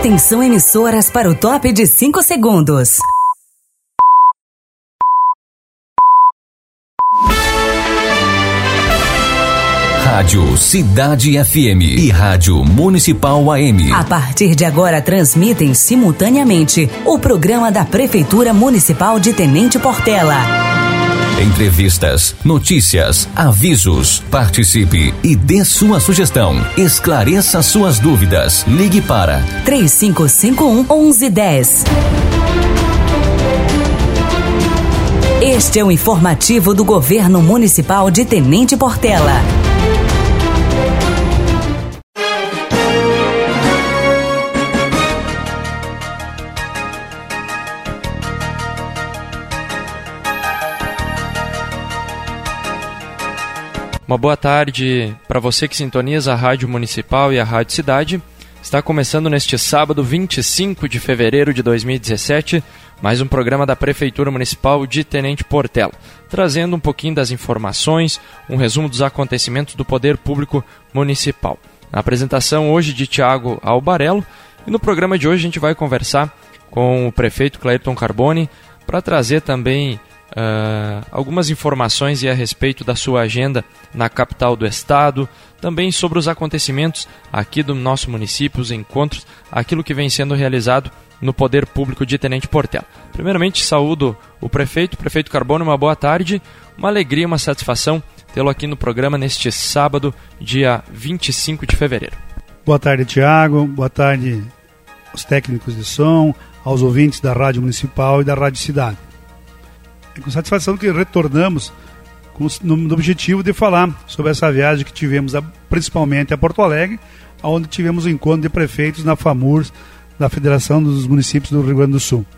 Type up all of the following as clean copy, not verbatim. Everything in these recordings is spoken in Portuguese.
Atenção, emissoras, para o top de 5 segundos. Rádio Cidade FM e Rádio Municipal AM. A partir de agora transmitem simultaneamente o programa da Prefeitura Municipal de Tenente Portela. Entrevistas, notícias, avisos. Participe e dê sua sugestão. Esclareça suas dúvidas. Ligue para 3551-1110. Este é o informativo do Governo Municipal de Tenente Portela. Uma boa tarde para você que sintoniza a Rádio Municipal e a Rádio Cidade. Está começando neste sábado, 25 de fevereiro de 2017, mais um programa da Prefeitura Municipal de Tenente Portela, trazendo um pouquinho das informações, um resumo dos acontecimentos do Poder Público Municipal. Na apresentação hoje de Tiago Albarello, e no programa de hoje a gente vai conversar com o prefeito Clayton Carboni para trazer também algumas informações a respeito da sua agenda na capital do estado, também sobre os acontecimentos aqui do nosso município, os encontros, aquilo que vem sendo realizado no Poder Público de Tenente Portela. Primeiramente, saúdo o prefeito Carboni, uma boa tarde, uma alegria, uma satisfação tê-lo aqui no programa neste sábado, dia 25 de fevereiro. Boa tarde, Tiago, boa tarde aos técnicos de som, aos ouvintes da Rádio Municipal e da Rádio Cidade. É com satisfação que retornamos no objetivo de falar sobre essa viagem que tivemos principalmente a Porto Alegre, onde tivemos o encontro de prefeitos na FAMURS, da Federação dos Municípios do Rio Grande do Sul.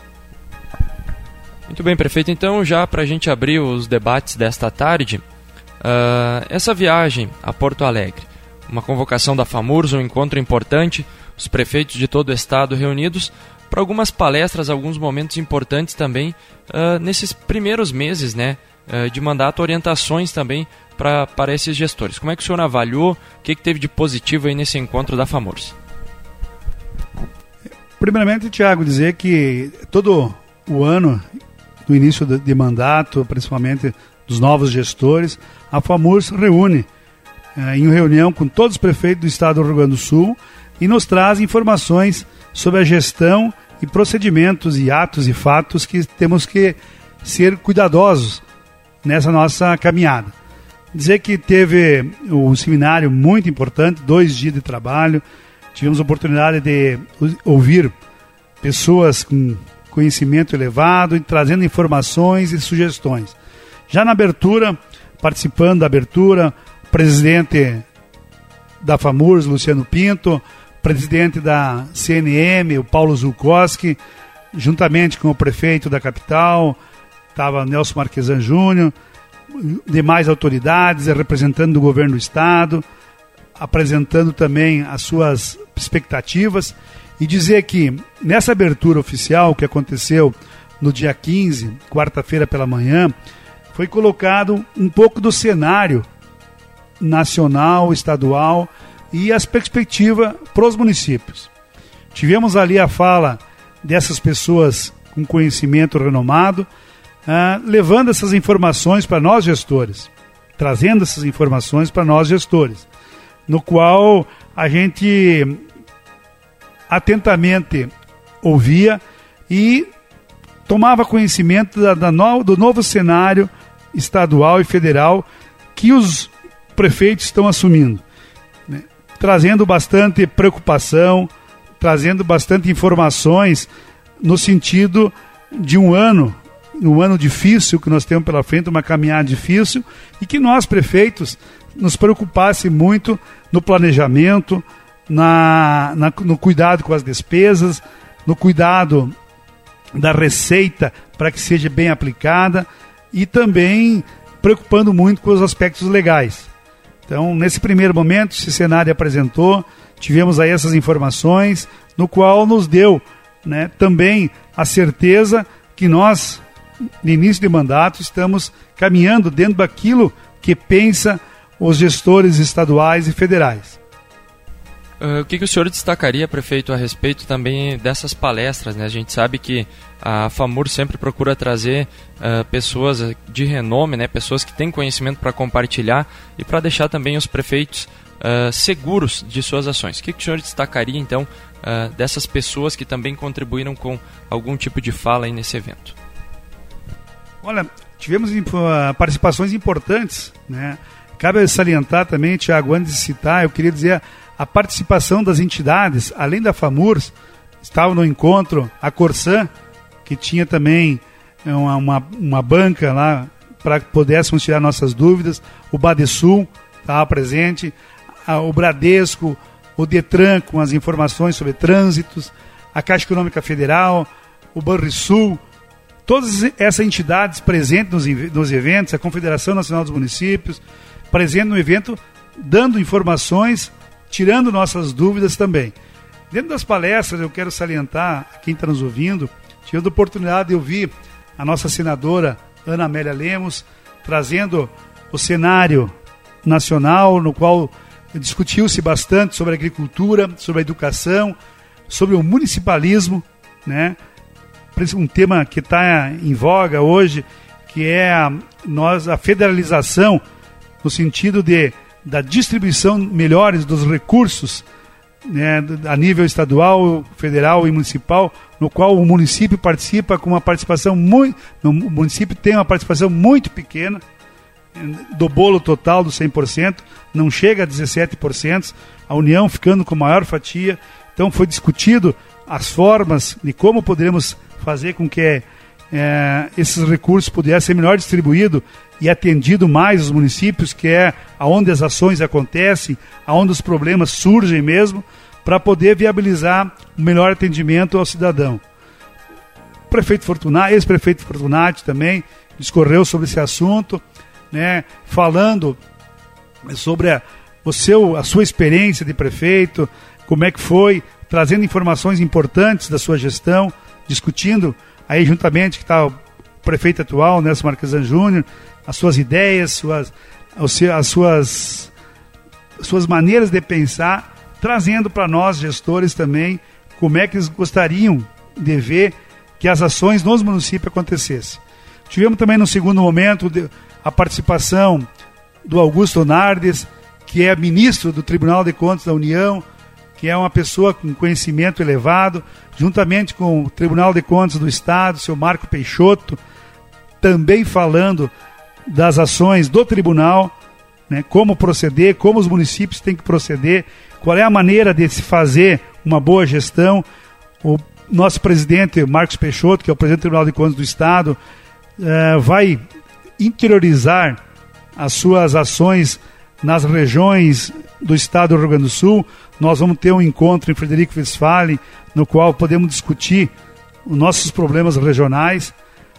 Muito bem, prefeito. Então, já para a gente abrir os debates desta tarde, essa viagem a Porto Alegre, uma convocação da FAMURS, um encontro importante, os prefeitos de todo o estado reunidos, para algumas palestras, alguns momentos importantes também nesses primeiros meses, né, de mandato, orientações também para esses gestores. Como é que o senhor avaliou? O que teve de positivo aí nesse encontro da FAMURS? Primeiramente, Tiago, dizer que todo o ano, no início de mandato, principalmente dos novos gestores, a FAMURS reúne em reunião com todos os prefeitos do estado do Rio Grande do Sul e nos traz informações sobre a gestão e procedimentos e atos e fatos que temos que ser cuidadosos nessa nossa caminhada. Dizer que teve um seminário muito importante, 2 dias de trabalho, tivemos a oportunidade de ouvir pessoas com conhecimento elevado e trazendo informações e sugestões. Já na abertura, participando da abertura, o presidente da FAMURS, Luciano Pinto, presidente da CNM, o Paulo Zulkowski, juntamente com o prefeito da capital, estava Nelson Marquesan Júnior, demais autoridades, representando do governo do estado, apresentando também as suas expectativas, e dizer que nessa abertura oficial que aconteceu no dia 15, quarta-feira pela manhã, foi colocado um pouco do cenário nacional, estadual e as perspectivas para os municípios. Tivemos ali a fala dessas pessoas com conhecimento renomado, levando essas informações para nós gestores, trazendo essas informações para nós gestores, no qual a gente atentamente ouvia e tomava conhecimento do novo cenário estadual e federal que os prefeitos estão assumindo, né? Trazendo bastante preocupação, trazendo bastante informações no sentido de um ano difícil que nós temos pela frente, uma caminhada difícil, e que nós, prefeitos, nos preocupasse muito no planejamento, no cuidado com as despesas, no cuidado da receita para que seja bem aplicada e também preocupando muito com os aspectos legais. Então, nesse primeiro momento, esse cenário apresentou, tivemos aí essas informações, no qual nos deu, né, também a certeza que nós, no início de mandato, estamos caminhando dentro daquilo que pensa os gestores estaduais e federais. O que o senhor destacaria, prefeito, a respeito também dessas palestras, né? A gente sabe que a FAMUR sempre procura trazer pessoas de renome, né? Pessoas que têm conhecimento para compartilhar e para deixar também os prefeitos seguros de suas ações. O que o senhor destacaria, então, dessas pessoas que também contribuíram com algum tipo de fala aí nesse evento? Olha, tivemos participações importantes, né? Cabe salientar também, Tiago, antes de citar, eu queria dizer a participação das entidades, além da FAMUR, estava no encontro a Corsan, que tinha também uma banca lá para que pudéssemos tirar nossas dúvidas, o Badesul estava presente, o Bradesco, o Detran com as informações sobre trânsitos, a Caixa Econômica Federal, o Banrisul, todas essas entidades presentes nos eventos, a Confederação Nacional dos Municípios, presente no evento, dando informações, tirando nossas dúvidas também. Dentro das palestras, eu quero salientar, a quem está nos ouvindo, tive a oportunidade de ouvir a nossa senadora Ana Amélia Lemos, trazendo o cenário nacional, no qual discutiu-se bastante sobre a agricultura, sobre a educação, sobre o municipalismo, né? Um tema que está em voga hoje, que é a federalização, no sentido da distribuição melhores dos recursos, né, a nível estadual, federal e municipal, no qual o município participa com uma participação o município tem uma participação muito pequena do bolo total dos 100%, não chega a 17%, a União ficando com maior fatia. Então foi discutido as formas de como poderemos fazer com que esses recursos pudessem ser melhor distribuídos e atendido mais os municípios, que é onde as ações acontecem, onde os problemas surgem mesmo, para poder viabilizar o melhor atendimento ao cidadão. O prefeito Fortunati, ex-prefeito Fortunati também discorreu sobre esse assunto, né, falando sobre a sua experiência de prefeito, como é que foi, trazendo informações importantes da sua gestão, discutindo aí juntamente que está o prefeito atual, Nelson Marquesan Júnior, as suas ideias, as suas maneiras de pensar, trazendo para nós, gestores também, como é que eles gostariam de ver que as ações nos municípios acontecessem. Tivemos também, no segundo momento, a participação do Augusto Nardes, que é ministro do Tribunal de Contas da União, que é uma pessoa com conhecimento elevado, juntamente com o Tribunal de Contas do Estado, seu Marco Peixoto, também falando das ações do tribunal, né, como proceder, como os municípios têm que proceder, qual é a maneira de se fazer uma boa gestão. O nosso presidente, Marcos Peixoto, que é o presidente do Tribunal de Contas do Estado, vai interiorizar as suas ações nas regiões do estado do Rio Grande do Sul. Nós vamos ter um encontro em Frederico Westphalen, no qual podemos discutir os nossos problemas regionais.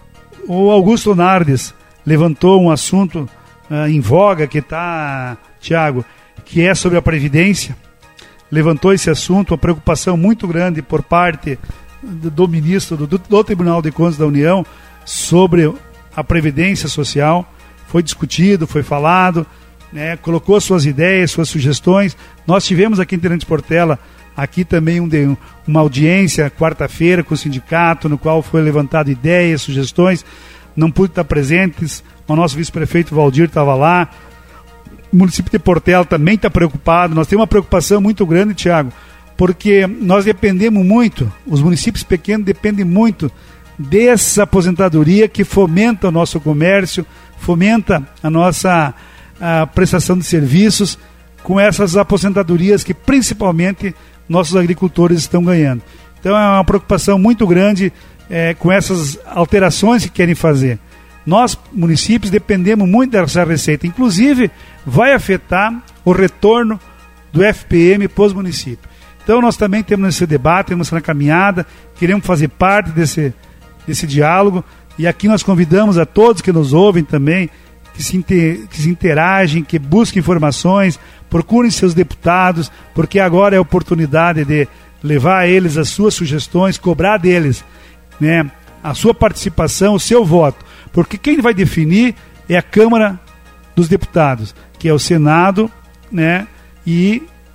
O Augusto Nardes levantou um assunto em voga que está, Tiago, que é sobre a Previdência. Levantou esse assunto, uma preocupação muito grande por parte do ministro do Tribunal de Contas da União sobre a Previdência Social. Foi discutido, foi falado, né, colocou suas ideias, suas sugestões. Nós tivemos aqui em Tenente Portela, aqui também uma audiência quarta-feira com o sindicato, no qual foi levantado ideias, sugestões. Não pude estar presentes, o nosso vice-prefeito Valdir estava lá. O município de Portela também está preocupado. Nós temos uma preocupação muito grande, Tiago, porque nós dependemos muito, os municípios pequenos dependem muito dessa aposentadoria que fomenta o nosso comércio, fomenta a nossa prestação de serviços, com essas aposentadorias que principalmente nossos agricultores estão ganhando. Então é uma preocupação muito grande com essas alterações que querem fazer. Nós, municípios, dependemos muito dessa receita. Inclusive, vai afetar o retorno do FPM para os municípios. Então nós também temos esse debate, temos na caminhada, queremos fazer parte desse diálogo, e aqui nós convidamos a todos que nos ouvem também, que se interagem, que busquem informações, procurem seus deputados, porque agora é a oportunidade de levar a eles as suas sugestões, cobrar deles, né, a sua participação, o seu voto, porque quem vai definir é a Câmara dos Deputados, que é o Senado, né, e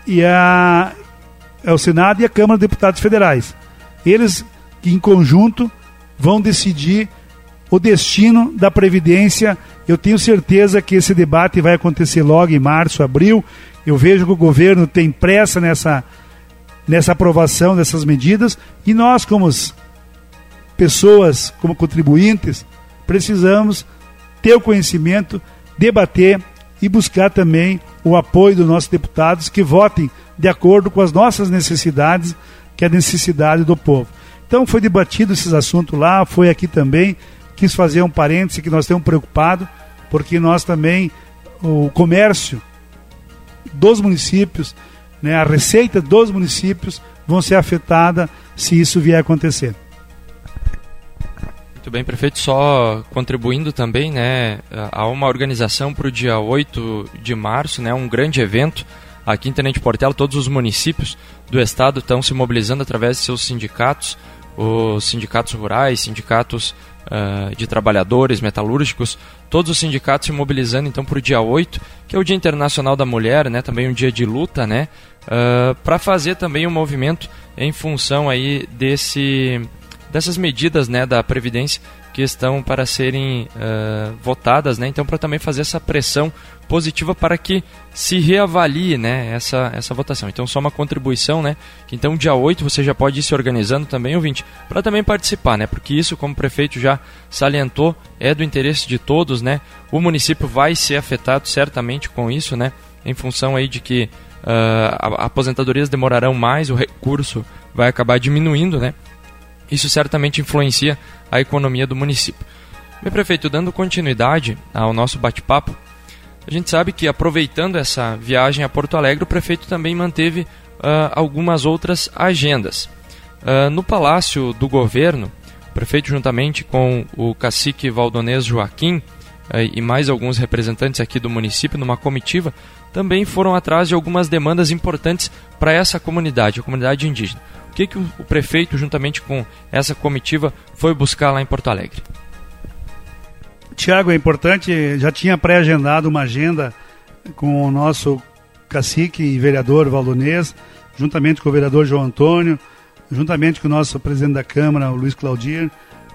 e o Senado e a Câmara de Deputados Federais. Eles, em conjunto, vão decidir o destino da Previdência. Eu tenho certeza que esse debate vai acontecer logo em março, abril. Eu vejo que o governo tem pressa nessa aprovação dessas medidas, e nós, como pessoas, como contribuintes, precisamos ter o conhecimento, debater e buscar também o apoio dos nossos deputados que votem de acordo com as nossas necessidades, que é a necessidade do povo. Então foi debatido esses assuntos lá, foi aqui também. Quis fazer um parêntese que nós estamos preocupados, porque nós também, o comércio dos municípios, né, a receita dos municípios vão ser afetada se isso vier a acontecer. Muito bem, prefeito, só contribuindo também, né, há uma organização para o dia 8 de março, né, um grande evento aqui em Tenente Portela. Todos os municípios do estado estão se mobilizando através de seus sindicatos, os sindicatos rurais, sindicatos de trabalhadores, metalúrgicos, todos os sindicatos se mobilizando então para o dia 8, que é o Dia Internacional da Mulher, né, também um dia de luta, né, para fazer também um movimento em função aí dessas medidas, né, da Previdência que estão para serem votadas, né, então para também fazer essa pressão positiva para que se reavalie, né, essa votação. Então só uma contribuição, né, que então dia 8 você já pode ir se organizando também, ouvinte, para também participar, né, porque isso, como o prefeito já salientou, é do interesse de todos, né, o município vai ser afetado certamente com isso, né, em função aí de que aposentadorias demorarão mais, o recurso vai acabar diminuindo, né, isso certamente influencia a economia do município. Bem, prefeito, dando continuidade ao nosso bate-papo, a gente sabe que, aproveitando essa viagem a Porto Alegre, o prefeito também manteve algumas outras agendas. No Palácio do Governo, o prefeito, juntamente com o cacique valdonês Joaquim e mais alguns representantes aqui do município, numa comitiva, também foram atrás de algumas demandas importantes para essa comunidade, a comunidade indígena. O que o prefeito, juntamente com essa comitiva, foi buscar lá em Porto Alegre? Tiago, é importante, já tinha pré-agendado uma agenda com o nosso cacique e vereador valdonês, juntamente com o vereador João Antônio, juntamente com o nosso presidente da Câmara, o Luiz Claudir,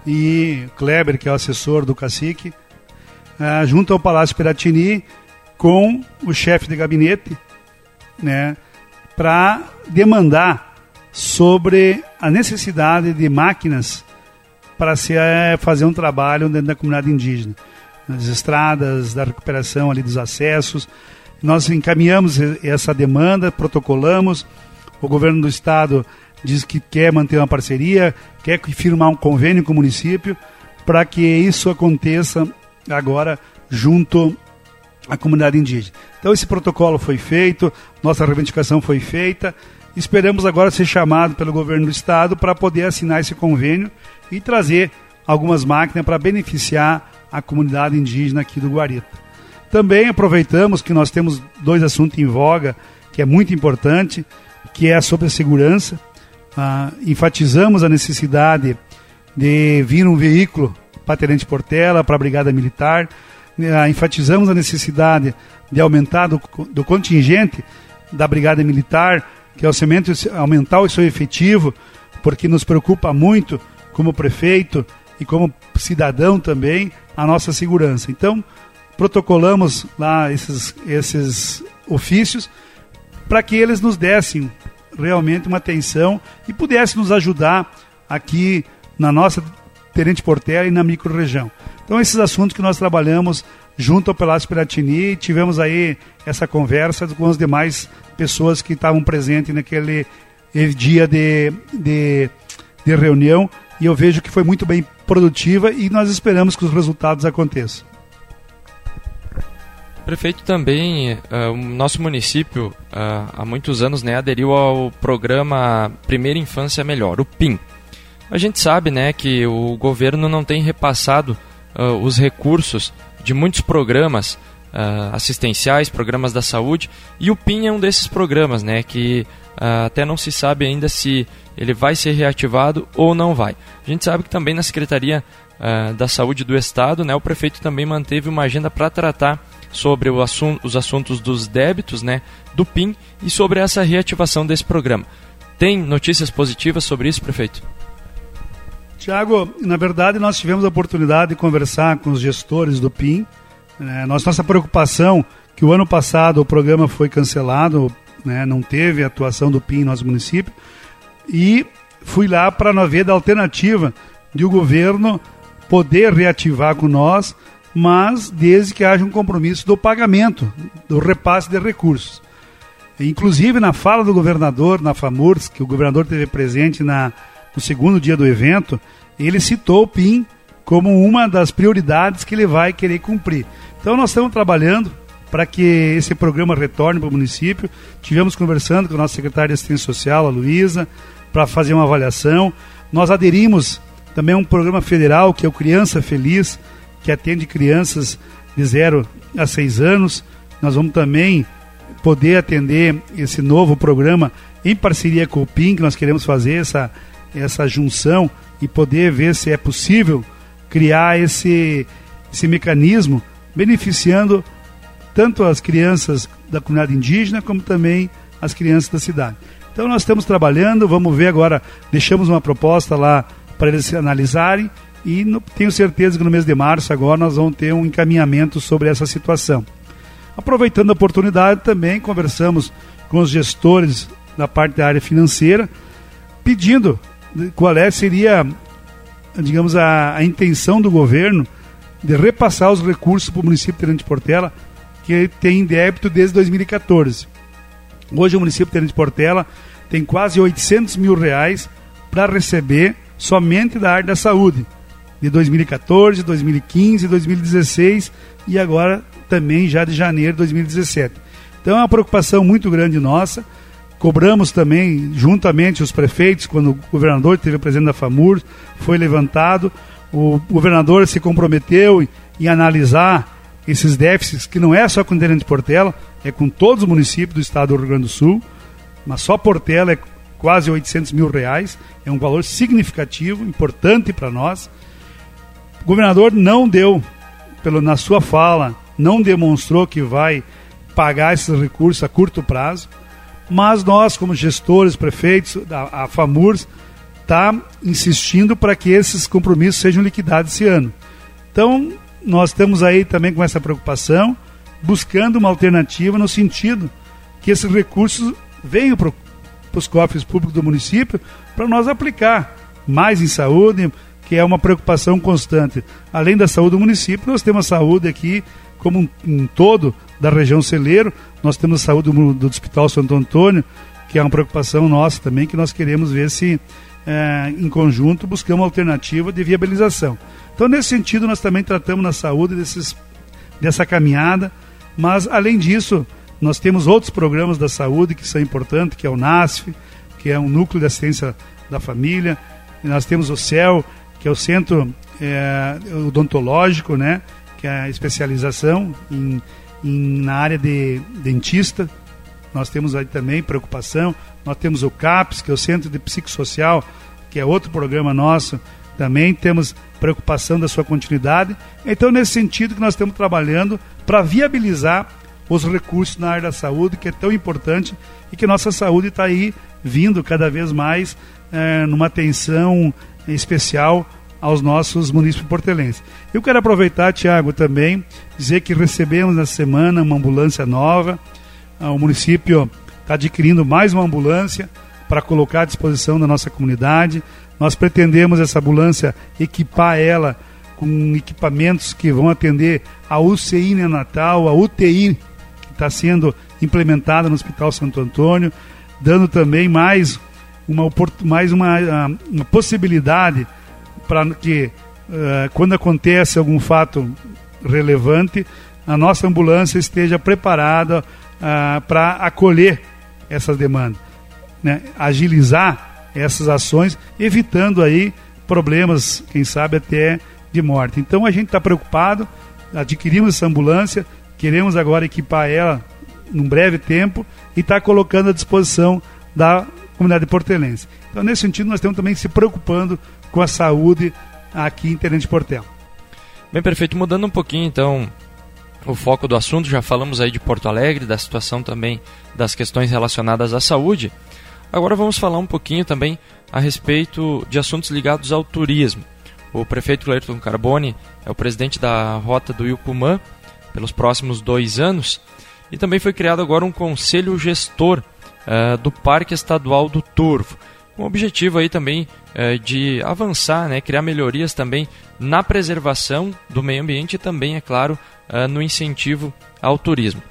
e Kleber, que é o assessor do cacique, junto ao Palácio Piratini, com o chefe de gabinete, né, para demandar sobre a necessidade de máquinas para se fazer um trabalho dentro da comunidade indígena, nas estradas, da recuperação ali dos acessos. Nós encaminhamos essa demanda, protocolamos, o governo do estado diz que quer manter uma parceria, quer firmar um convênio com o município, para que isso aconteça agora junto à comunidade indígena. Então esse protocolo foi feito, nossa reivindicação foi feita, esperamos agora ser chamado pelo governo do estado para poder assinar esse convênio e trazer algumas máquinas para beneficiar a comunidade indígena aqui do Guarita. Também aproveitamos que nós temos dois assuntos em voga, que é muito importante, que é sobre a segurança. Enfatizamos a necessidade de vir um veículo para Tenente Portela, para a Brigada Militar. Enfatizamos a necessidade de aumentar do contingente da Brigada Militar, que é aumentar o seu efetivo, porque nos preocupa muito, como prefeito e como cidadão também, a nossa segurança. Então, protocolamos lá esses ofícios para que eles nos dessem realmente uma atenção e pudessem nos ajudar aqui na nossa Tenente Portela e na microrregião. Então, esses assuntos que nós trabalhamos junto ao Palácio Piratini, tivemos aí essa conversa com as demais pessoas que estavam presentes naquele dia de reunião, e eu vejo que foi muito bem produtiva e nós esperamos que os resultados aconteçam. Prefeito, também, o nosso município, há muitos anos, né, aderiu ao programa Primeira Infância Melhor, o PIM. A gente sabe, né, que o governo não tem repassado os recursos de muitos programas assistenciais, programas da saúde, e o PIM é um desses programas, né, que até não se sabe ainda se ele vai ser reativado ou não vai. A gente sabe que também na Secretaria da Saúde do Estado, né, o prefeito também manteve uma agenda para tratar sobre os assuntos dos débitos, né, do PIN e sobre essa reativação desse programa. Tem notícias positivas sobre isso, prefeito? Tiago, na verdade nós tivemos a oportunidade de conversar com os gestores do PIN. Nossa preocupação que o ano passado o programa foi cancelado, né, não teve atuação do PIN em nosso município, e fui lá para nós ver da alternativa de o governo poder reativar com nós, mas desde que haja um compromisso do pagamento, do repasse de recursos. Inclusive na fala do governador, na FAMURS, que o governador teve presente no segundo dia do evento, ele citou o PIN como uma das prioridades que ele vai querer cumprir. Então nós estamos trabalhando para que esse programa retorne para o município. Tivemos conversando com a nossa secretária de Assistência Social, a Luísa, para fazer uma avaliação. Nós aderimos também a um programa federal, que é o Criança Feliz, que atende crianças de 0 a 6 anos. Nós vamos também poder atender esse novo programa em parceria com o PIN, que nós queremos fazer essa junção e poder ver se é possível criar esse mecanismo beneficiando tanto as crianças da comunidade indígena como também as crianças da cidade. Então nós estamos trabalhando, vamos ver agora, deixamos uma proposta lá para eles analisarem e tenho certeza que no mês de março agora nós vamos ter um encaminhamento sobre essa situação. Aproveitando a oportunidade também, conversamos com os gestores da parte da área financeira, pedindo qual seria, digamos, a intenção do governo de repassar os recursos para o município de Tenente Portela, que tem débito desde 2014. Hoje o município de Tenente Portela tem quase R$800 mil para receber somente da área da saúde, de 2014, 2015, 2016 e agora também já de janeiro de 2017. Então é uma preocupação muito grande nossa. Cobramos também, juntamente os prefeitos, quando o governador esteve presente da FAMUR, foi levantado, o governador se comprometeu em analisar esses déficits, que não é só com Tenente Portela, é com todos os municípios do estado do Rio Grande do Sul, mas só Portela é quase R$800 mil, é um valor significativo, importante para nós. O governador não deu, na sua fala, não demonstrou que vai pagar esses recursos a curto prazo, mas nós, como gestores, prefeitos, a FAMURS, está insistindo para que esses compromissos sejam liquidados esse ano. Então, nós estamos aí também com essa preocupação, buscando uma alternativa no sentido que esses recursos venham para os cofres públicos do município para nós aplicar mais em saúde, que é uma preocupação constante. Além da saúde do município, nós temos a saúde aqui como um todo da região Celeiro, nós temos a saúde do Hospital Santo Antônio, que é uma preocupação nossa também, que nós queremos ver se em conjunto buscamos uma alternativa de viabilização. Então, nesse sentido, nós também tratamos na saúde dessa caminhada, mas, além disso, nós temos outros programas da saúde que são importantes, que é o NASF, que é um núcleo de assistência da família, e nós temos o CEL, que é o Centro Odontológico, né, que é a especialização na área de dentista. Nós temos aí também preocupação. Nós temos o CAPS, que é o Centro de Psicossocial, que é outro programa nosso. Também temos preocupação da sua continuidade. Então, nesse sentido que nós estamos trabalhando para viabilizar os recursos na área da saúde, que é tão importante e que nossa saúde está aí vindo cada vez mais numa atenção especial aos nossos munícipes portelenses. Eu quero aproveitar, Tiago, também dizer que recebemos na semana uma ambulância nova. O município está adquirindo mais uma ambulância para colocar à disposição da nossa comunidade. Nós pretendemos essa ambulância equipar ela com equipamentos que vão atender a UCI neonatal, a UTI que está sendo implementada no Hospital Santo Antônio, dando também mais uma possibilidade para que, quando acontece algum fato relevante, a nossa ambulância esteja preparada para acolher essas demandas, né? Agilizar essas ações, evitando aí problemas, quem sabe até de morte. Então a gente está preocupado, adquirimos essa ambulância, queremos agora equipar ela num breve tempo e está colocando à disposição da comunidade portelense. Então, nesse sentido, nós estamos também se preocupando com a saúde aqui em Tenente Portela. Bem, prefeito, mudando um pouquinho então o foco do assunto. Já falamos aí de Porto Alegre, da situação também das questões relacionadas à saúde. Agora vamos falar um pouquinho também a respeito de assuntos ligados ao turismo. O prefeito Cleirton Carboni é o presidente da Rota do Yucumã pelos próximos 2 anos, e também foi criado agora um conselho gestor do Parque Estadual do Turvo, com o objetivo aí também de avançar, né, criar melhorias também na preservação do meio ambiente e também, é claro, no incentivo ao turismo.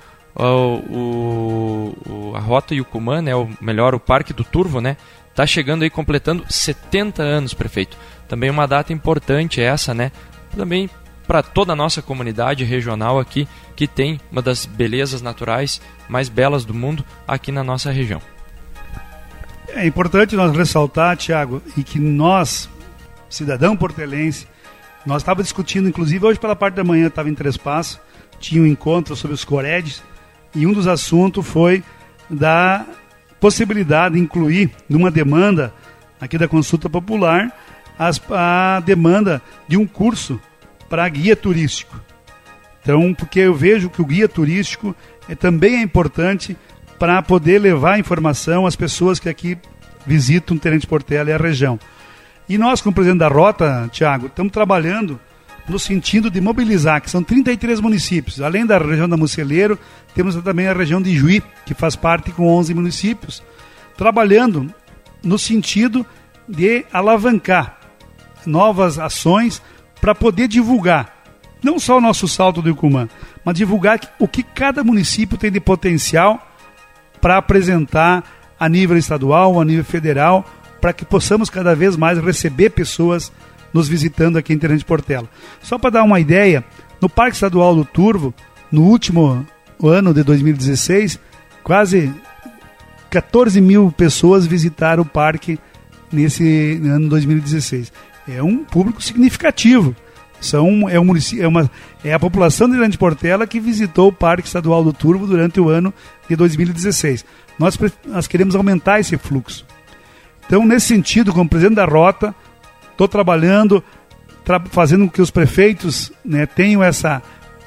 A Rota Yucumã, né, o Parque do Turvo, né, está chegando aí, completando 70 anos, prefeito. Também uma data importante essa, né, também para toda a nossa comunidade regional aqui, que tem uma das belezas naturais mais belas do mundo aqui na nossa região. É importante nós ressaltar, Tiago, e que nós, cidadão portelense, nós estávamos discutindo, inclusive hoje pela parte da manhã, estava em Três Passos, tinha um encontro sobre os Coredes, e um dos assuntos foi da possibilidade de incluir numa demanda aqui da consulta popular a demanda de um curso para guia turístico. Então, porque eu vejo que o guia turístico também é importante para poder levar informação às pessoas que aqui visitam Tenente Portela e a região. E nós, como presidente da Rota, Tiago, estamos trabalhando no sentido de mobilizar, que são 33 municípios. Além da região da Muceleiro, temos também a região de Juí, que faz parte com 11 municípios, trabalhando no sentido de alavancar novas ações para poder divulgar, não só o nosso salto do Yucumã, mas divulgar o que cada município tem de potencial para apresentar a nível estadual, a nível federal, para que possamos cada vez mais receber pessoas nos visitando aqui em Tenente Portela. Só para dar uma ideia, no Parque Estadual do Turvo, no último ano de 2016, quase 14 mil pessoas visitaram o parque nesse ano 2016. É um público significativo. É a população de Tenente Portela que visitou o Parque Estadual do Turvo durante o ano de 2016. Nós queremos aumentar esse fluxo. Então, nesse sentido, como presidente da Rota, estou trabalhando, fazendo com que os prefeitos, né, tenham essa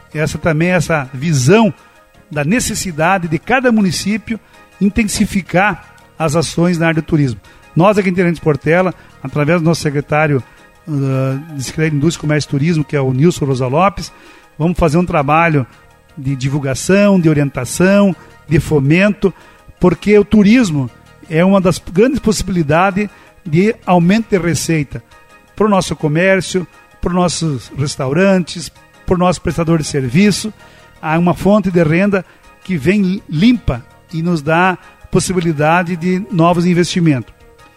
visão da necessidade de cada município intensificar as ações na área do turismo. Nós aqui em Tenente Portela, através do nosso secretário de Secretaria de Indústria, Comércio e Turismo, que é o Nilson Rosa Lopes, vamos fazer um trabalho de divulgação, de orientação, de fomento, porque o turismo é uma das grandes possibilidades de aumento de receita para o nosso comércio, para os nossos restaurantes, para o nosso prestador de serviço. Há uma fonte de renda que vem limpa e nos dá possibilidade de novos investimentos.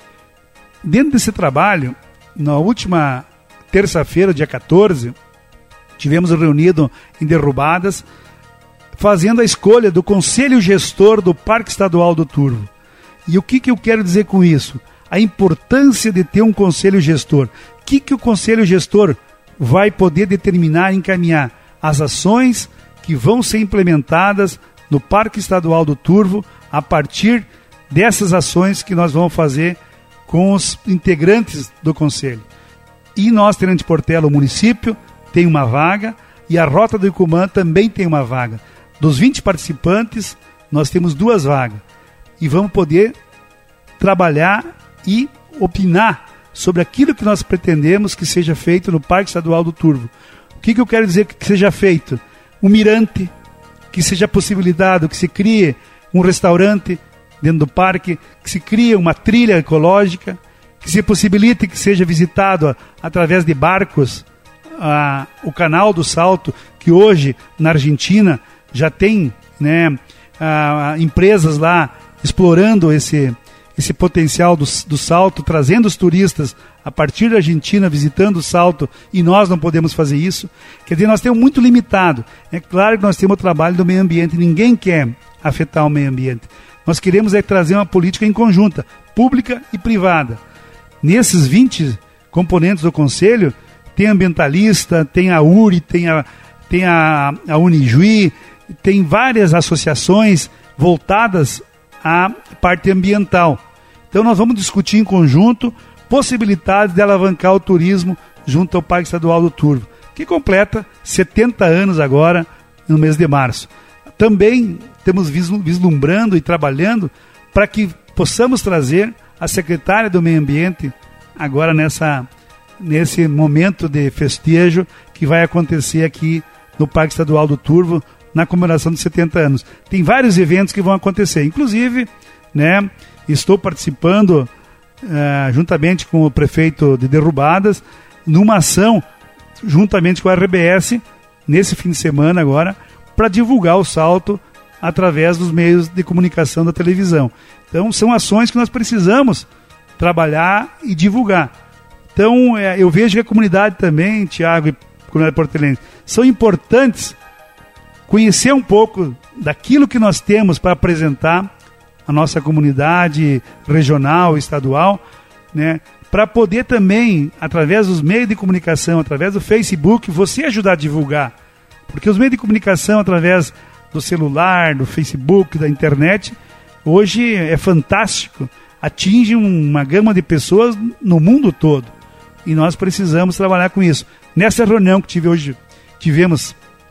Dentro desse trabalho, na última terça-feira, dia 14, tivemos reunido em Derrubadas, fazendo a escolha do Conselho Gestor do Parque Estadual do Turvo. E o que eu quero dizer com isso? A importância de ter um Conselho Gestor. O que o Conselho Gestor vai poder determinar e encaminhar? As ações que vão ser implementadas no Parque Estadual do Turvo a partir dessas ações que nós vamos fazer com os integrantes do Conselho. E nós, Tenente Portela, o município, tem uma vaga, e a Rota do Yucumã também tem uma vaga. Dos 20 participantes, nós temos 2 vagas. E vamos poder trabalhar e opinar sobre aquilo que nós pretendemos que seja feito no Parque Estadual do Turvo. O que eu quero dizer que seja feito? Um mirante, que seja possibilitado, que se crie um restaurante dentro do parque, que se crie uma trilha ecológica, que se possibilite que seja visitado através de barcos o Canal do Salto, que hoje na Argentina já tem, né, empresas lá explorando esse potencial do salto, trazendo os turistas a partir da Argentina, visitando o salto, e nós não podemos fazer isso. Quer dizer, nós temos muito limitado. É claro que nós temos o trabalho do meio ambiente, ninguém quer afetar o meio ambiente. Nós queremos trazer uma política em conjunta, pública e privada. Nesses 20 componentes do Conselho, tem ambientalista, tem a URI, tem a Unijuí, tem várias associações voltadas à parte ambiental. Então nós vamos discutir em conjunto possibilidades de alavancar o turismo junto ao Parque Estadual do Turvo, que completa 70 anos agora no mês de março. Também estamos vislumbrando e trabalhando para que possamos trazer a secretária do Meio Ambiente agora nesse momento de festejo que vai acontecer aqui no Parque Estadual do Turvo, na comemoração dos 70 anos. Tem vários eventos que vão acontecer, inclusive, né, estou participando juntamente com o prefeito de Derrubadas, numa ação juntamente com a RBS, nesse fim de semana agora, para divulgar o salto através dos meios de comunicação da televisão. Então, são ações que nós precisamos trabalhar e divulgar. Então, eu vejo que a comunidade também, Tiago e comunidade portelense, são importantes conhecer um pouco daquilo que nós temos para apresentar a nossa comunidade regional, estadual, né, para poder também, através dos meios de comunicação, através do Facebook, você ajudar a divulgar. Porque os meios de comunicação, através do celular, do Facebook, da internet, hoje é fantástico, atinge uma gama de pessoas no mundo todo. E nós precisamos trabalhar com isso. Nessa reunião que tivemos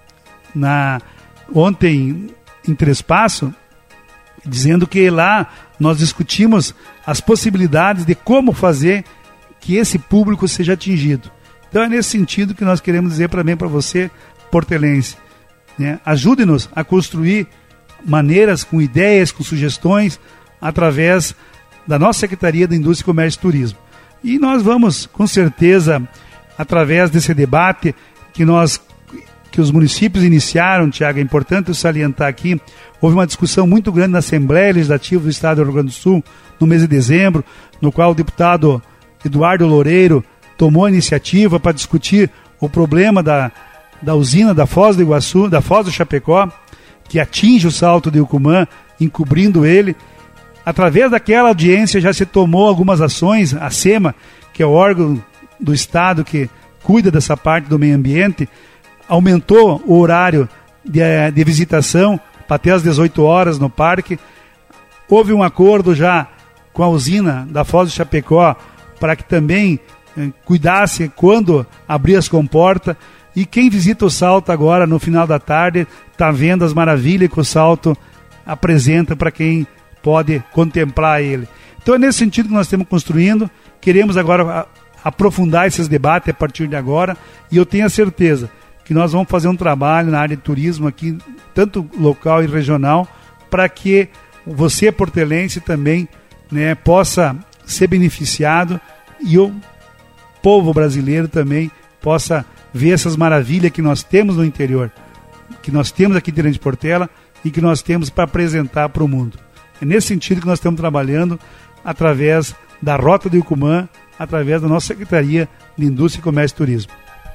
ontem em Trespasso, dizendo que lá nós discutimos as possibilidades de como fazer que esse público seja atingido. Então é nesse sentido que nós queremos dizer também para você, portelense, né? Ajude-nos a construir maneiras, com ideias, com sugestões, através da nossa Secretaria da Indústria, Comércio e Turismo. E nós vamos, com certeza, através desse debate que os municípios iniciaram, Tiago, é importante eu salientar aqui, houve uma discussão muito grande na Assembleia Legislativa do Estado do Rio Grande do Sul, no mês de dezembro, no qual o deputado Eduardo Loureiro tomou a iniciativa para discutir o problema da usina da Foz do Iguaçu, da Foz do Chapecó, que atinge o salto de Ucumã, encobrindo ele. Através daquela audiência já se tomou algumas ações, a SEMA, que é o órgão do Estado que cuida dessa parte do meio ambiente, aumentou o horário de visitação para até às 18 horas no parque. Houve um acordo já com a usina da Foz do Chapecó para que também cuidasse quando abrir as comportas. E quem visita o salto agora, no final da tarde, está vendo as maravilhas que o salto apresenta para quem pode contemplar ele. Então é nesse sentido que nós estamos construindo. Queremos agora aprofundar esses debates a partir de agora. E eu tenho a certeza que nós vamos fazer um trabalho na área de turismo aqui, tanto local e regional, para que você, portelense, também, né, possa ser beneficiado e o povo brasileiro também possa ver essas maravilhas que nós temos no interior, que nós temos aqui dentro de Portela e que nós temos para apresentar para o mundo. É nesse sentido que nós estamos trabalhando através da Rota do Ucumã, através da nossa Secretaria de Indústria, Comércio e Turismo.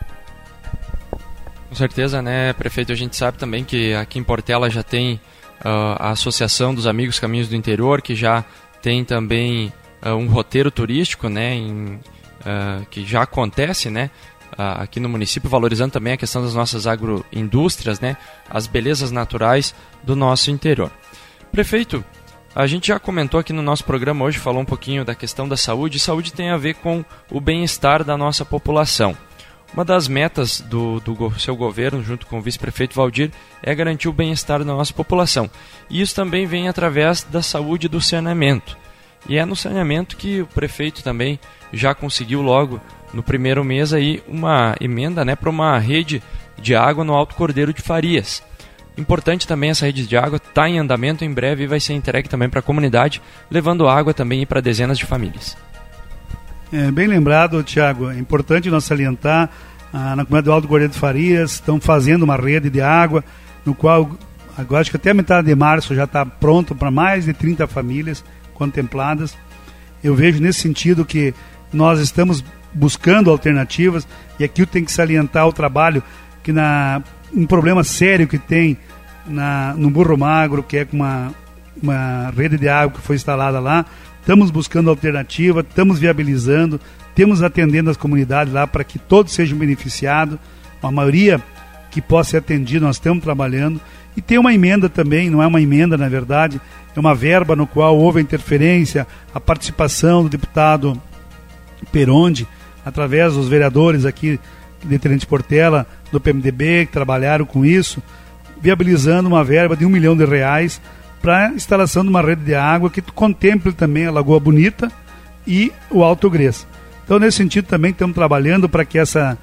Com certeza, né, prefeito? A gente sabe também que aqui em Portela já tem a Associação dos Amigos Caminhos do Interior, que já tem também um roteiro turístico, né, que já acontece, né, aqui no município, valorizando também a questão das nossas agroindústrias, né, as belezas naturais do nosso interior. Prefeito, a gente já comentou aqui no nosso programa hoje, falou um pouquinho da questão da saúde. Saúde tem a ver com o bem-estar da nossa população. Uma das metas do seu governo, junto com o vice-prefeito Valdir, é garantir o bem-estar da nossa população. E isso também vem através da saúde e do saneamento. E é no saneamento que o prefeito também já conseguiu logo no primeiro mês aí uma emenda, né, para uma rede de água no Alto Cordeiro de Farias. Importante também, essa rede de água está em andamento, em breve vai ser entregue também para a comunidade, levando água também para dezenas de famílias. Bem lembrado, Tiago, é importante nós salientar, na comunidade do Alto Cordeiro de Farias estão fazendo uma rede de água, no qual, agora acho que até a metade de março já está pronto para mais de 30 famílias contempladas. Eu vejo nesse sentido que nós estamos buscando alternativas, e aqui eu tenho que salientar o trabalho que um problema sério que tem no Burro Magro, que é com uma rede de água que foi instalada lá. Estamos buscando alternativa, estamos viabilizando, estamos atendendo as comunidades lá para que todos sejam beneficiados, a maioria que possa ser atendida, nós estamos trabalhando. E tem uma emenda também, não é uma emenda na verdade, é uma verba no qual houve a interferência, a participação do deputado Peronde, através dos vereadores aqui de Tenente Portela, do PMDB, que trabalharam com isso, viabilizando uma verba de R$1 milhão para a instalação de uma rede de água que contemple também a Lagoa Bonita e o Alto Gres. Então, nesse sentido, também estamos trabalhando para que essa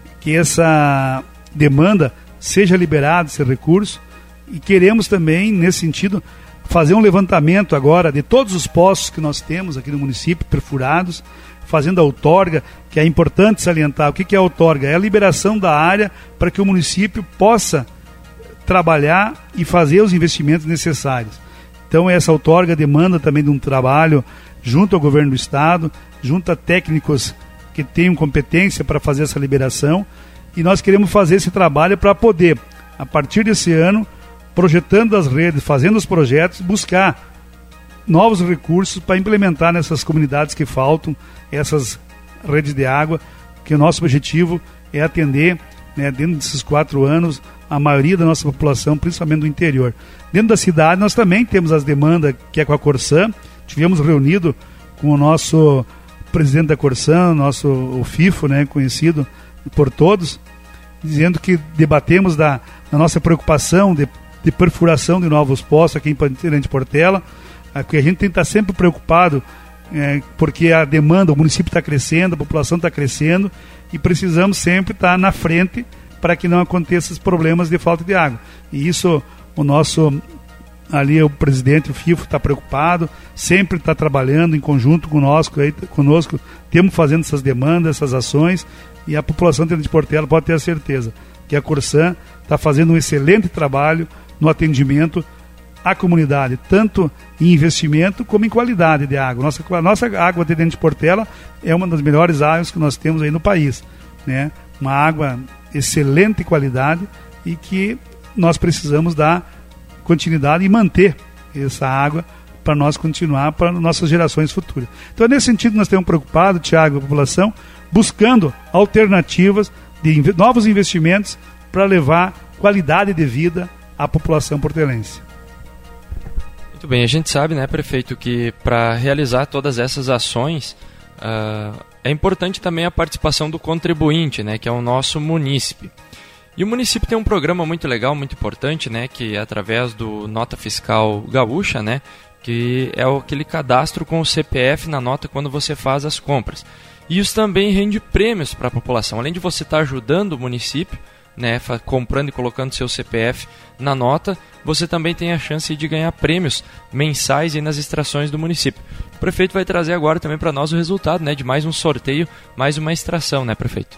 demanda seja liberada, esse recurso, e queremos também, nesse sentido, fazer um levantamento agora de todos os poços que nós temos aqui no município, perfurados, fazendo a outorga, que é importante salientar. O que é a outorga? É a liberação da área para que o município possa trabalhar e fazer os investimentos necessários. Então, essa outorga demanda também de um trabalho junto ao governo do estado, junto a técnicos que tenham competência para fazer essa liberação, e nós queremos fazer esse trabalho para poder, a partir desse ano, projetando as redes, fazendo os projetos, buscar novos recursos para implementar nessas comunidades que faltam essas redes de água, que o nosso objetivo é atender, dentro desses 4 anos, a maioria da nossa população, principalmente do interior. Dentro da cidade, nós também temos as demandas, que é com a Corsã. Tivemos reunido com o nosso presidente da Corsã, o FIFO, conhecido por todos, dizendo que debatemos da nossa preocupação de perfuração de novos poços aqui em Tenente Portela, porque a gente tem que estar sempre preocupado, porque a demanda, o município está crescendo, a população está crescendo, e precisamos sempre estar na frente para que não aconteçam problemas de falta de água. E isso, o presidente, o FIFO, está preocupado, sempre está trabalhando em conjunto conosco, temos fazendo essas demandas, essas ações, e a população de Portela pode ter a certeza que a Corsã está fazendo um excelente trabalho no atendimento à comunidade, tanto em investimento como em qualidade de água. A nossa água de Tenente Portela é uma das melhores águas que nós temos aí no país, uma água excelente qualidade, e que nós precisamos dar continuidade e manter essa água para nós continuar para nossas gerações futuras. Então, nesse sentido, nós temos preocupado, Tiago, a população, buscando alternativas de novos investimentos para levar qualidade de vida à população portelense. Muito bem, a gente sabe, prefeito, que para realizar todas essas ações é importante também a participação do contribuinte, que é o nosso munícipe. E o município tem um programa muito legal, muito importante, que é através do Nota Fiscal Gaúcha, que é aquele cadastro com o CPF na nota quando você faz as compras. E isso também rende prêmios para a população. Além de você estar ajudando o município, comprando e colocando seu CPF na nota, você também tem a chance de ganhar prêmios mensais nas extrações do município. O prefeito vai trazer agora também para nós o resultado de mais um sorteio, mais uma extração, prefeito?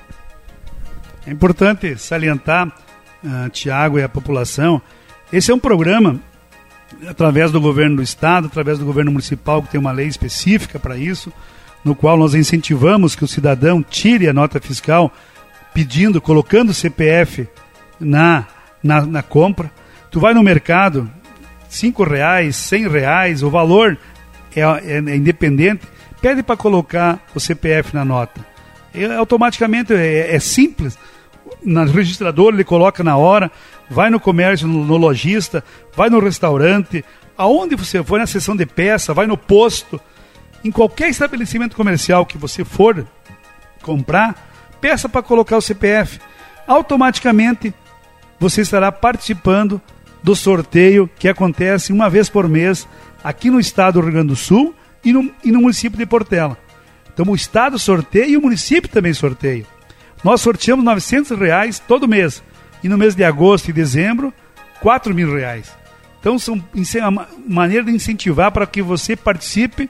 É importante salientar, Tiago e a população, esse é um programa através do governo do estado, através do governo municipal, que tem uma lei específica para isso, no qual nós incentivamos que o cidadão tire a nota fiscal colocando o CPF na compra. Tu vai no mercado, R$5, R$100, o valor é independente, pede para colocar o CPF na nota. Automaticamente é simples, no registrador ele coloca na hora, vai no comércio, no lojista, vai no restaurante, aonde você for, na seção de peça, vai no posto, em qualquer estabelecimento comercial que você for comprar, peça para colocar o CPF. Automaticamente você estará participando do sorteio que acontece uma vez por mês aqui no estado do Rio Grande do Sul e no município de Portela. Então o estado sorteia e o município também sorteia. Nós sorteamos R$900 todo mês. E no mês de agosto e dezembro, R$4.000. Então são uma maneira de incentivar para que você participe,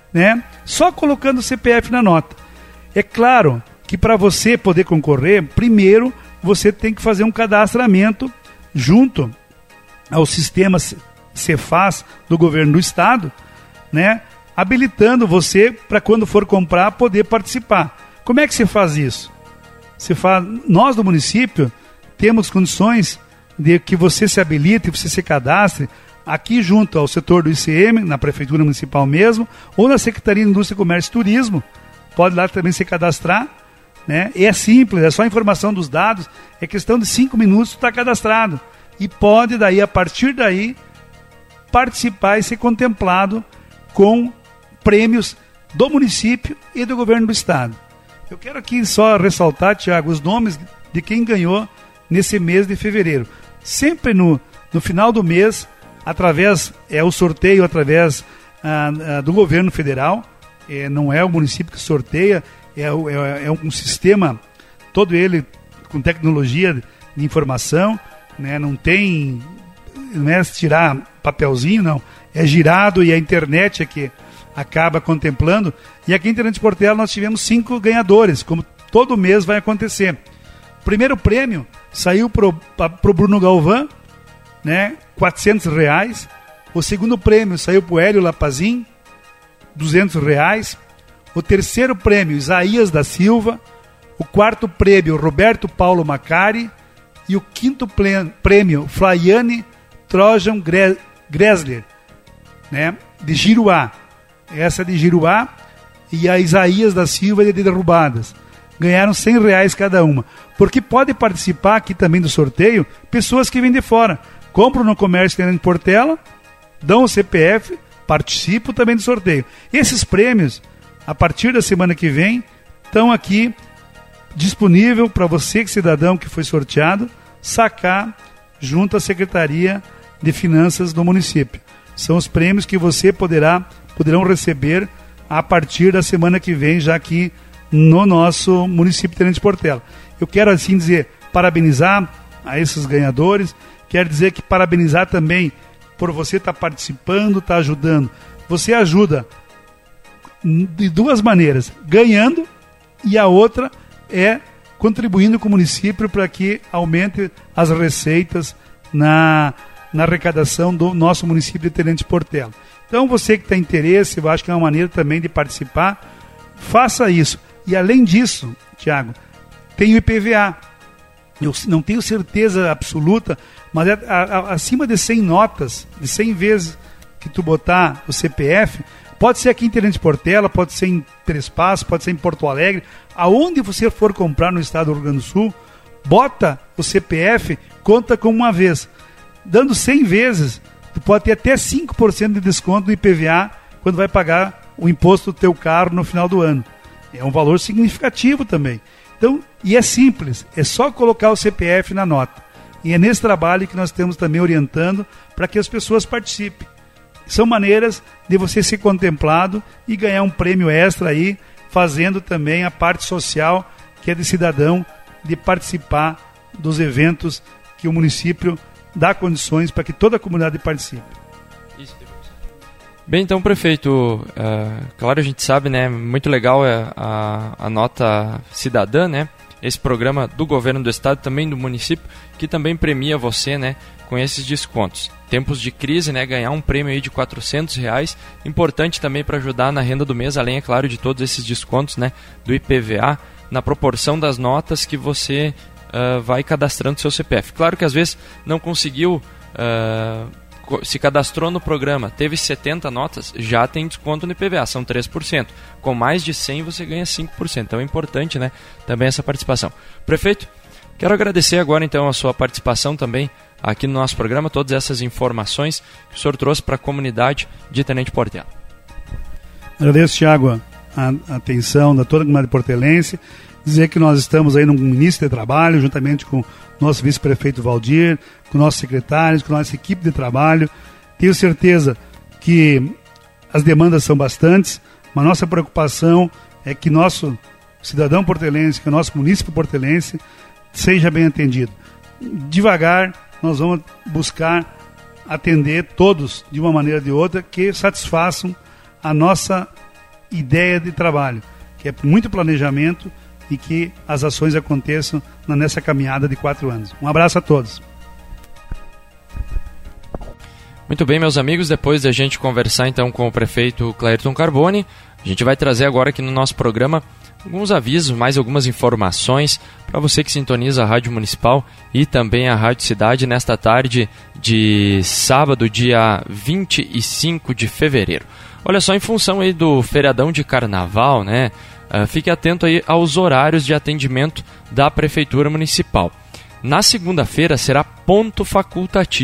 só colocando o CPF na nota. É claro que para você poder concorrer, primeiro você tem que fazer um cadastramento junto ao sistema Cefaz do governo do estado, habilitando você para quando for comprar poder participar. Como é que se faz isso? Nós do município temos condições de que você se habilite, você se cadastre aqui junto ao setor do ICM, na Prefeitura Municipal mesmo, ou na Secretaria de Indústria, Comércio e Turismo. Pode lá também se cadastrar, E é simples, é só a informação dos dados, é questão de 5 minutos, está cadastrado. E pode daí, a partir daí, participar e ser contemplado com prêmios do município e do governo do estado. Eu quero aqui só ressaltar, Tiago, os nomes de quem ganhou nesse mês de fevereiro. sempre no final do mês, o sorteio através do governo federal, não é o município que sorteia, é um sistema, todo ele com tecnologia de informação, né? Não é tirar papelzinho, não, é girado e a internet é que acaba contemplando. E aqui em Tenente Portela nós tivemos 5 ganhadores, como todo mês vai acontecer. O primeiro prêmio saiu pro Bruno Galvão, né, R$400. O segundo prêmio saiu pro Hélio Lapazin, R$200. O terceiro prêmio, Isaías da Silva. O quarto prêmio, Roberto Paulo Macari. E o quinto prêmio, Flaiane Trojan Gressler, né, de Giruá. Essa de Giruá e a Isaías da Silva de Derrubadas. Ganharam R$100 cada uma. Porque pode participar aqui também do sorteio pessoas que vêm de fora. Compram no comércio Tenente Portela, dão o CPF, participam também do sorteio. Esses prêmios, a partir da semana que vem, estão aqui disponível para você, cidadão que foi sorteado, sacar junto à Secretaria de Finanças do município. São os prêmios que você poderão receber a partir da semana que vem, já aqui no nosso município de Tenente Portela. Eu quero assim dizer, parabenizar a esses ganhadores, quero dizer que parabenizar também por você estar participando, estar ajudando. Você ajuda de duas maneiras, ganhando, e a outra é contribuindo com o município para que aumente as receitas na arrecadação do nosso município de Tenente Portela. Então você que tem interesse, eu acho que é uma maneira também de participar, faça isso. E além disso, Tiago, tem o IPVA. Eu não tenho certeza absoluta, mas acima de 100 notas, de 100 vezes que tu botar o CPF, pode ser aqui em Tenente Portela, pode ser em Três Passos, pode ser em Porto Alegre, aonde você for comprar no estado do Rio Grande do Sul, bota o CPF, conta com uma vez. Dando 100 vezes, tu pode ter até 5% de desconto no IPVA quando vai pagar o imposto do teu carro no final do ano. É um valor significativo também. Então, e é simples, é só colocar o CPF na nota. E é nesse trabalho que nós estamos também orientando para que as pessoas participem. São maneiras de você ser contemplado e ganhar um prêmio extra aí, fazendo também a parte social, que é de cidadão, de participar dos eventos que o município dá condições para que toda a comunidade participe. Bem, então, prefeito, claro, a gente sabe, né, muito legal a nota cidadã, né, esse programa do governo do estado, também do município, que também premia você, né, com esses descontos. Tempos de crise, né, ganhar um prêmio aí de R$400, importante também para ajudar na renda do mês, além, é claro, de todos esses descontos, né, do IPVA, na proporção das notas que você vai cadastrando seu CPF. Claro que às vezes não conseguiu, se cadastrou no programa, teve 70 notas, já tem desconto no IPVA, são 3%. Com mais de 100 você ganha 5%. Então é importante, né, também essa participação. Prefeito, quero agradecer agora então a sua participação também aqui no nosso programa, todas essas informações que o senhor trouxe para a comunidade de Tenente Portela. Agradeço, Thiago, a atenção da toda a comunidade portelense, dizer que nós estamos aí no início de trabalho, juntamente com o nosso vice-prefeito Valdir, com nossos secretários, com a nossa equipe de trabalho. Tenho certeza que as demandas são bastantes, mas nossa preocupação é que nosso cidadão portelense, que o nosso município portelense seja bem atendido. Devagar, nós vamos buscar atender todos, de uma maneira ou de outra, que satisfaçam a nossa ideia de trabalho, que é muito planejamento e que as ações aconteçam nessa caminhada de 4 anos. Um abraço a todos. Muito bem, meus amigos, depois da gente conversar então com o prefeito Clayton Carboni, a gente vai trazer agora aqui no nosso programa alguns avisos, mais algumas informações para você que sintoniza a Rádio Municipal e também a Rádio Cidade nesta tarde de sábado, dia 25 de fevereiro. Olha só, em função aí do feriadão de carnaval, né? Fique atento aí aos horários de atendimento da Prefeitura Municipal. Na segunda-feira será ponto facultativo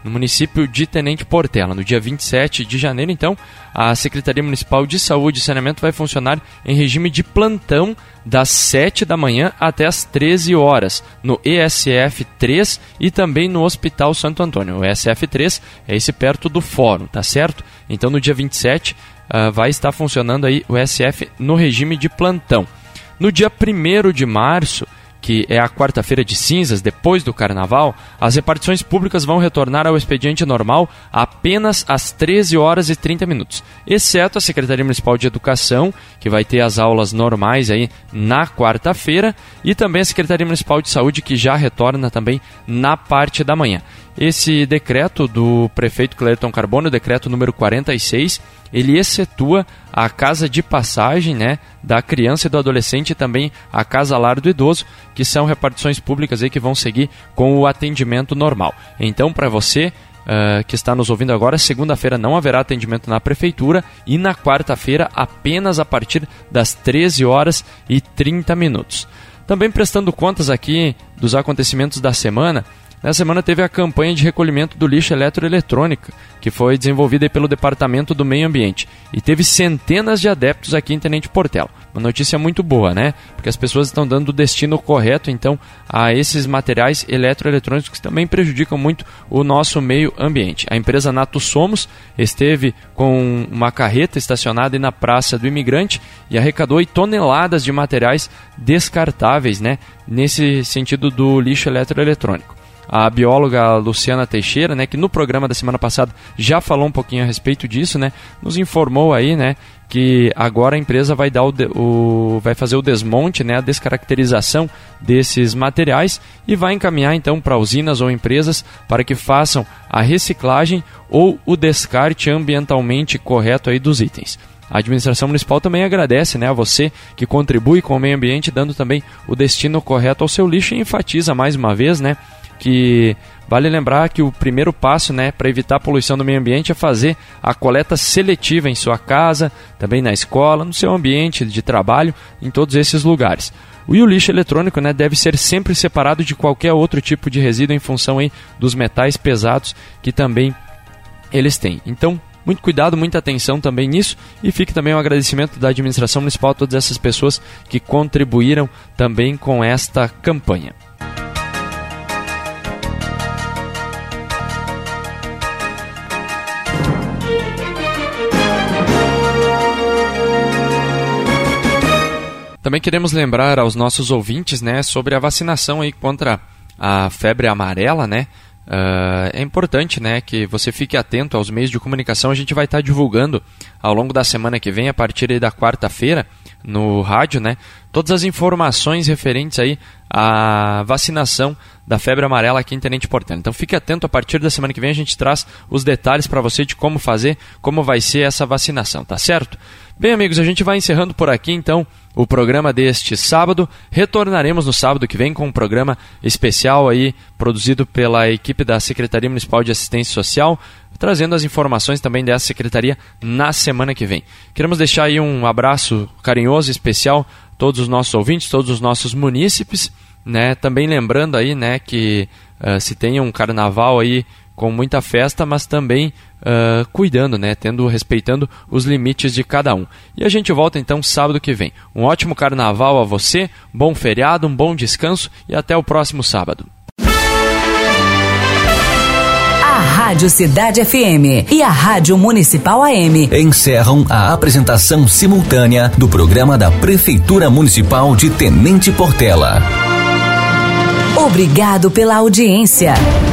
no município de Tenente Portela. No dia 27 de janeiro, então, a Secretaria Municipal de Saúde e Saneamento vai funcionar em regime de plantão das 7 da manhã até as 13 horas, no ESF 3 e também no Hospital Santo Antônio. O ESF 3 é esse perto do fórum, tá certo? Então, no dia 27, vai estar funcionando aí o ESF no regime de plantão. No dia 1º de março, que é a quarta-feira de cinzas, depois do Carnaval, as repartições públicas vão retornar ao expediente normal apenas às 13 horas e 30 minutos, exceto a Secretaria Municipal de Educação, que vai ter as aulas normais aí na quarta-feira, e também a Secretaria Municipal de Saúde, que já retorna também na parte da manhã. Esse decreto do prefeito Clérton Carbono, o decreto número 46, ele excetua a casa de passagem, né, da criança e do adolescente e também a casa lar do idoso, que são repartições públicas aí que vão seguir com o atendimento normal. Então, para você que está nos ouvindo agora, segunda-feira não haverá atendimento na prefeitura e na quarta-feira apenas a partir das 13 horas e 30 minutos. Também prestando contas aqui dos acontecimentos da semana, nessa semana teve a campanha de recolhimento do lixo eletroeletrônico, que foi desenvolvida pelo Departamento do Meio Ambiente. E teve centenas de adeptos aqui em Tenente Portela. Uma notícia muito boa, né? Porque as pessoas estão dando o destino correto, então, a esses materiais eletroeletrônicos que também prejudicam muito o nosso meio ambiente. A empresa Nato Somos esteve com uma carreta estacionada na Praça do Imigrante e arrecadou toneladas de materiais descartáveis, né? Nesse sentido do lixo eletroeletrônico. A bióloga Luciana Teixeira, né, que no programa da semana passada já falou um pouquinho a respeito disso, né, nos informou aí, né, que agora a empresa vai dar vai fazer o desmonte, né, a descaracterização desses materiais e vai encaminhar então para usinas ou empresas para que façam a reciclagem ou o descarte ambientalmente correto aí dos itens. A administração municipal também agradece, né, a você que contribui com o meio ambiente, dando também o destino correto ao seu lixo e enfatiza mais uma vez, né, que vale lembrar que o primeiro passo, né, para evitar a poluição do meio ambiente é fazer a coleta seletiva em sua casa, também na escola, no seu ambiente de trabalho, em todos esses lugares. E o lixo eletrônico, né, deve ser sempre separado de qualquer outro tipo de resíduo em função aí dos metais pesados que também eles têm. Então, muito cuidado, muita atenção também nisso, e fique também um agradecimento da administração municipal a todas essas pessoas que contribuíram também com esta campanha. Também queremos lembrar aos nossos ouvintes, né, sobre a vacinação aí contra a febre amarela, né? É importante, né, que você fique atento aos meios de comunicação. A gente vai estar divulgando ao longo da semana que vem, a partir aí da quarta-feira, no rádio, né, todas as informações referentes aí à vacinação da febre amarela aqui em Tenente Portela. Então fique atento, a partir da semana que vem a gente traz os detalhes para você de como fazer, como vai ser essa vacinação, tá certo? Bem, amigos, a gente vai encerrando por aqui, então, o programa deste sábado. Retornaremos no sábado que vem com um programa especial aí, produzido pela equipe da Secretaria Municipal de Assistência Social, trazendo as informações também dessa secretaria na semana que vem. Queremos deixar aí um abraço carinhoso e especial a todos os nossos ouvintes, todos os nossos munícipes, né? Também lembrando aí, né, que se tenha um carnaval aí com muita festa, mas também cuidando, né, respeitando os limites de cada um. E a gente volta então sábado que vem. Um ótimo carnaval a você, bom feriado, um bom descanso e até o próximo sábado. A Rádio Cidade FM e a Rádio Municipal AM encerram a apresentação simultânea do programa da Prefeitura Municipal de Tenente Portela. Obrigado pela audiência.